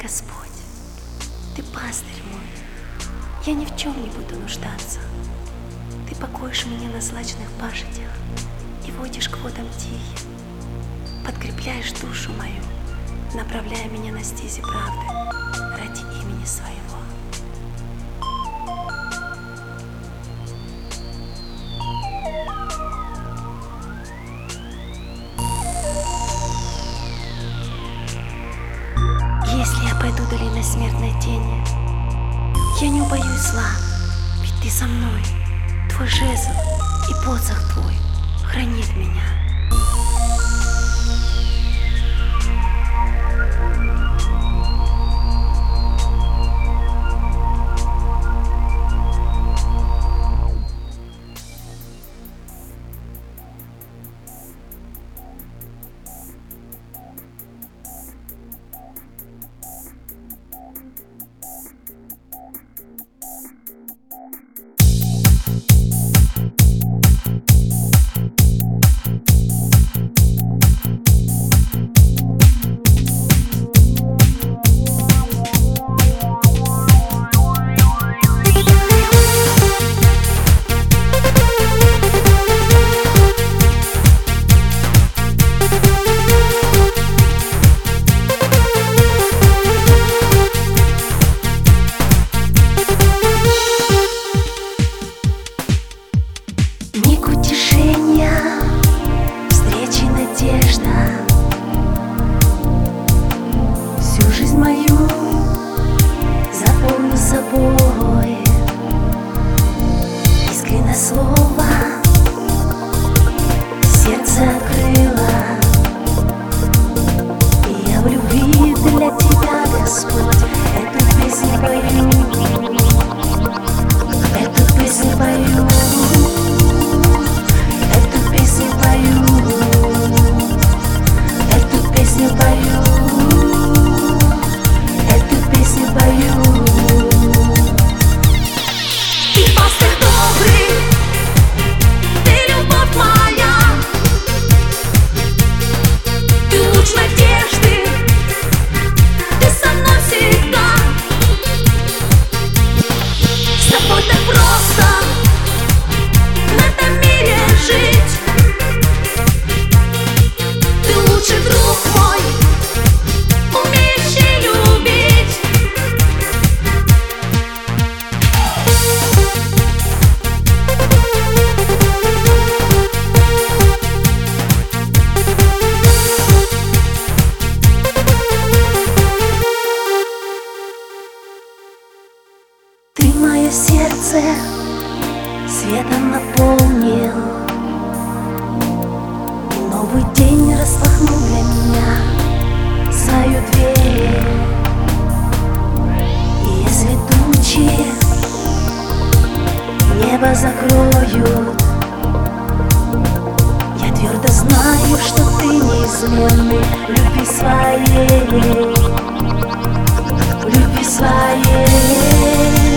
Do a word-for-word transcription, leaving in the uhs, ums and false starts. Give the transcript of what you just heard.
Господь, Ты пастырь мой, я ни в чем не буду нуждаться. Ты покоишь меня на злачных пашетях и водишь к водам тихим, подкрепляешь душу мою, направляя меня на стези правды ради имени Своего. Если я пойду долиной смертной тени, я не убоюсь зла, ведь Ты со мной. Твой жезл и посох Твой хранит меня. Миг утешения, встречи, надежда. Всю жизнь мою заполню собой. Искреннее слово сердце открыло, и я в любви для Тебя, Господь, эту песню пою, эту песню пою. Мое сердце светом наполнил, и новый день распахнул для меня свою дверь. И если тучи небо закроют, я твердо знаю, что Ты неизменный в любви Своей, в любви Своей.